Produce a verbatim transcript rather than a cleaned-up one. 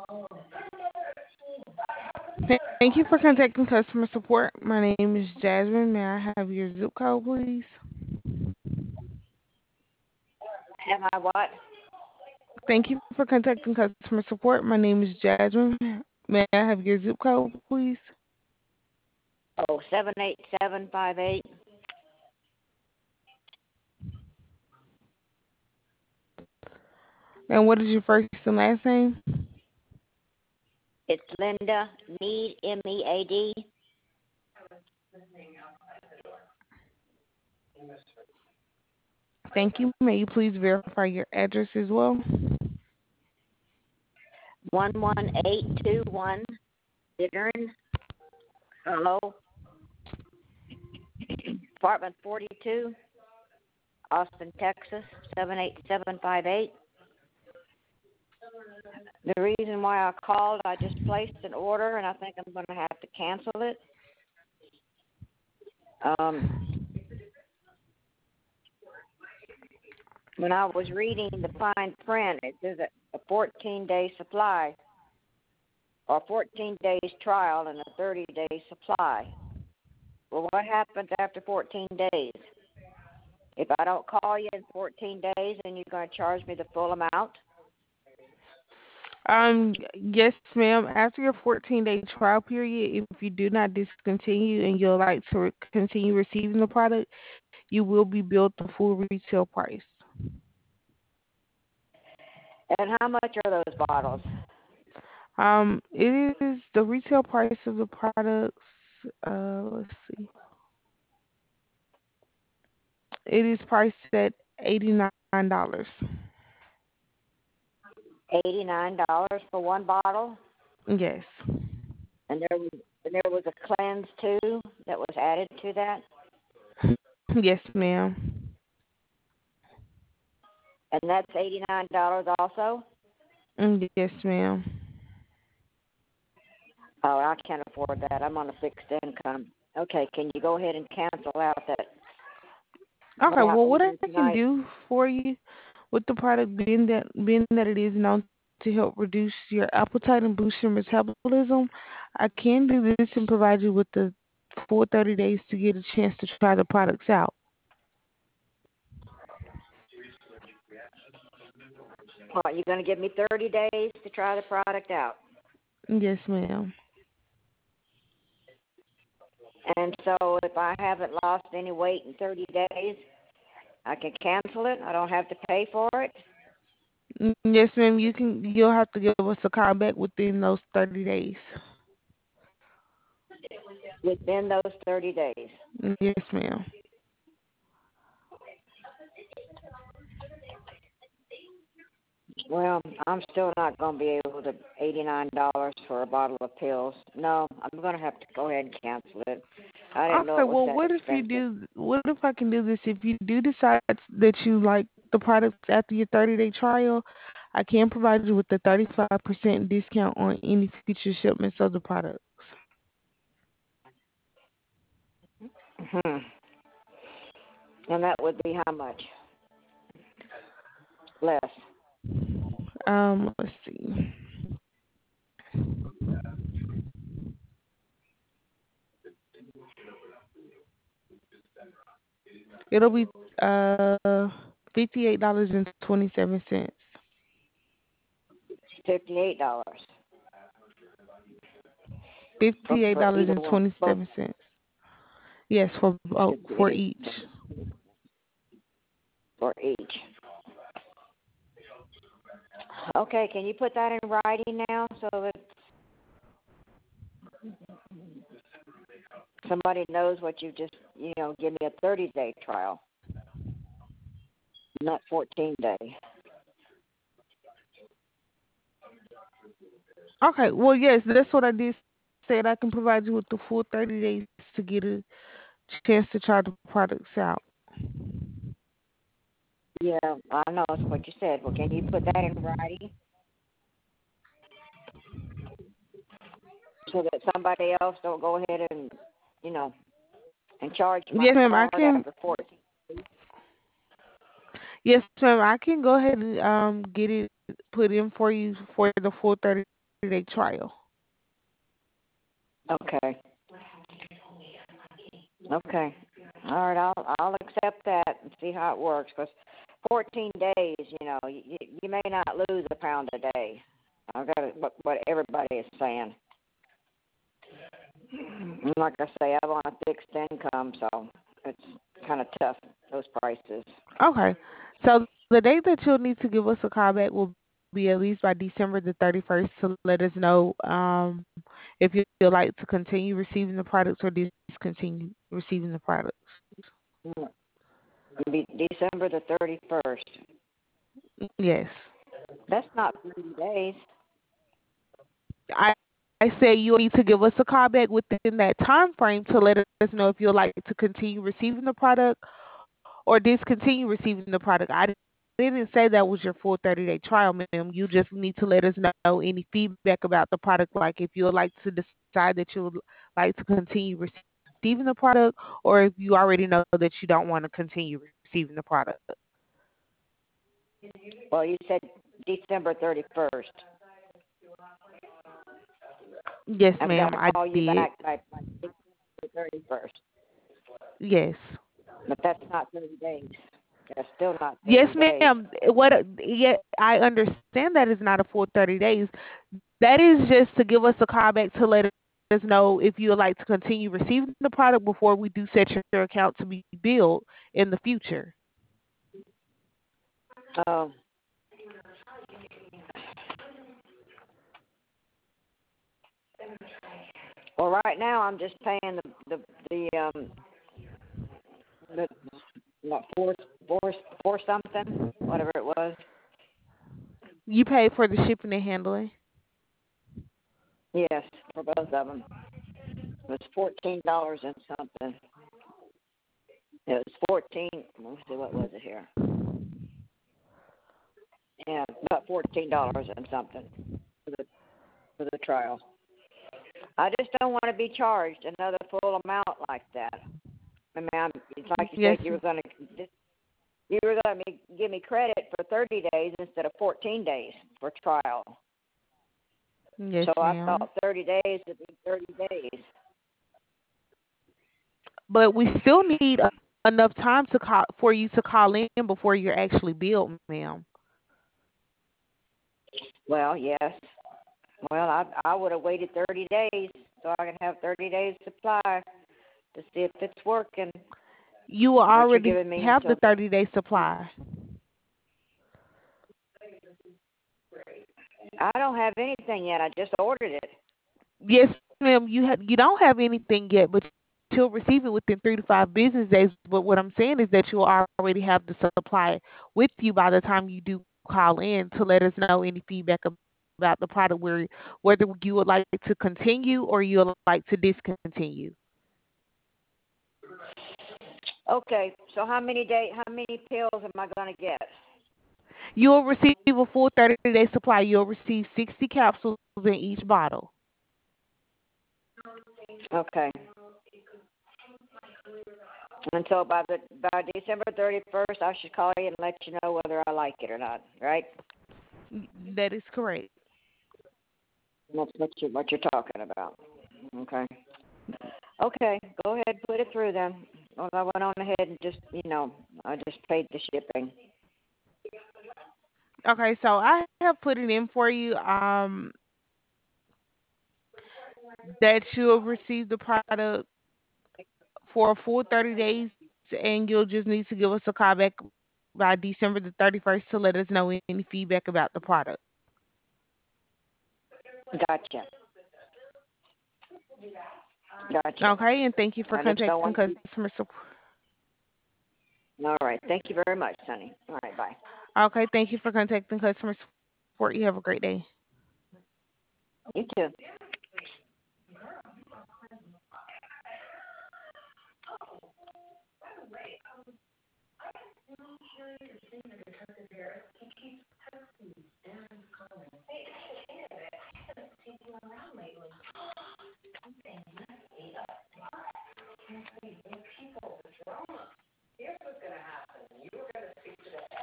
Thank you for contacting customer support. My name is Jasmine. May I have your zip code, please? Am I what? Thank you for contacting customer support. My name is Jasmine. May I have your zip code, please? Oh, seven eight seven five eight. And what is your first and last name? It's Linda Mead, M E A D. Thank you. May you please verify your address as well? One one eight two one. Bittern. Hello. Apartment forty two, Austin, Texas, seven eight seven five eight. The reason why I called, I just placed an order, and I think I'm going to have to cancel it. Um, when I was reading the fine print, it says a fourteen day supply, or fourteen days trial and a thirty day supply. Well, what happens after fourteen days? If I don't call you in fourteen days, then you're going to charge me the full amount? Um, yes, ma'am. After your fourteen day trial period, if you do not discontinue and you'd like to re- continue receiving the product, you will be billed the full retail price. And how much are those bottles? Um, it is the retail price of the products. Uh, let's see. It is priced at eighty nine dollars. eighty-nine dollars for one bottle? Yes. And there was, and there was a cleanse, too, that was added to that? Yes, ma'am. And that's eighty-nine dollars also? Mm, yes, ma'am. Oh, I can't afford that. I'm on a fixed income. Okay, can you go ahead and cancel out that Okay. what I Well, what I ordered can tonight? do for you with the product being that being that it is known to help reduce your appetite and boost your metabolism, I can do this and provide you with the full thirty days to get a chance to try the products out. What, you're going to give me thirty days to try the product out? Yes, ma'am. And so if I haven't lost any weight in thirty days, I can cancel it? I don't have to pay for it? Mm, yes, ma'am. You can. You'll have to give us a call back within those thirty days. Within those thirty days. Mm, yes, ma'am. Well, I'm still not going to be able to eighty-nine dollars for a bottle of pills. No, I'm going to have to go ahead and cancel it. I didn't know Okay. it was Well, that what if you expensive. do? What if I can do this? If you do decide that you like the products after your thirty day trial, I can provide you with a thirty five percent discount on any future shipments of the product. Hmm. And that would be how much? Less. Um, let's see. It'll be uh fifty eight dollars and twenty seven cents. fifty-eight dollars for, Fifty eight for dollars either and one. twenty Both. seven cents. Yes, for oh, for fifty-eight each. for each. Okay, can you put that in writing now so that somebody knows what you just, you know, give me a thirty day trial, not fourteen day. Okay. Well, yes, that's what I did. Said I can provide you with the full thirty days to get a chance to try the products out. Yeah, I know that's what you said. Well, can you put that in writing so that somebody else don't go ahead and, you know, and charge my Yes, ma'am. I card can. after fourteen? Yes, ma'am. I can go ahead and um get it put in for you for the full thirty day trial. Okay. Okay. All right. I'll I'll accept that and see how it works. Because fourteen days, you know, you you may not lose a pound a day. I got it, what what everybody is saying. And like I say, I'm on a fixed income, so it's kind of tough, those prices. Okay. So the date that you'll need to give us a call back will be at least by December the thirty-first to let us know um, if you'd like to continue receiving the products or discontinue receiving the products. Mm. It'll be December the thirty-first. Yes. That's not thirty days. I I say you'll need to give us a call back within that time frame to let us know if you'd like to continue receiving the product or discontinue receiving the product. I didn't say that was your full thirty day trial, ma'am. You just need to let us know any feedback about the product, like if you would like to decide that you would like to continue receiving the product, or if you already know that you don't want to continue receiving the product. Well, you said December thirty-first. Yes, I've got ma'am, to I call you did. back by, by December thirty-first. Yes. But that's not thirty days. That's still not Yes, thirty days. ma'am. What? Yeah, I understand that is not a full thirty days. That is just to give us a call back to let us know if you would like to continue receiving the product before we do set your account to be billed in the future. Um, well, right now I'm just paying the the the um the what four four four something, whatever it was. You pay for the shipping and handling. Yes, for both of them. It was fourteen dollars and something. It was fourteen. Let's see, what was it here? Yeah, about fourteen dollars and something for the for the trial. I just don't want to be charged another full amount like that. I mean, I'm, it's like you Yes, said, you were going to you were going to give me credit for thirty days instead of fourteen days for trial. yes, So I ma'am. thought thirty days would be thirty days. But we still need a, enough time to call for you to call in before you're actually billed, ma'am. Well, yes. Well, I I would have waited thirty days so I can have thirty days supply to see if it's working. You will But you're already giving me have the until thirty day supply. I don't have anything yet. I just ordered it. Yes, ma'am. You have you don't have anything yet, but you'll receive it within three to five business days. But what I'm saying is that you'll already have the supply with you by the time you do call in to let us know any feedback ab- about the product, where whether you would like to continue or you would like to discontinue. Okay, so how many day how many pills am I going to get? You'll receive a full thirty day supply. You'll receive sixty capsules in each bottle. Okay. And so by the by December thirty first, I should call you and let you know whether I like it or not, right? That is correct. That's what you what you're talking about. Okay. Okay, go ahead, put it through then. Well, I went on ahead and just you know I just paid the shipping. Okay, so I have put it in for you. Um, that you'll receive the product for a full thirty days, and you'll just need to give us a call back by December the thirty-first to let us know any feedback about the product. Gotcha. Gotcha. Okay, and thank you for I just don't contacting want to be. customer support. All right. Thank you very much, Sonny. All right. Bye. Okay, thank you for contacting customer support. You have a great day. You too.